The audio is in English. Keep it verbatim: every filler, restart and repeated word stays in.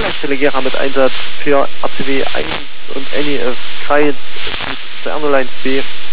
Telegraph mit Einsatz für A C W eins und N E F Kreis Sternolines B.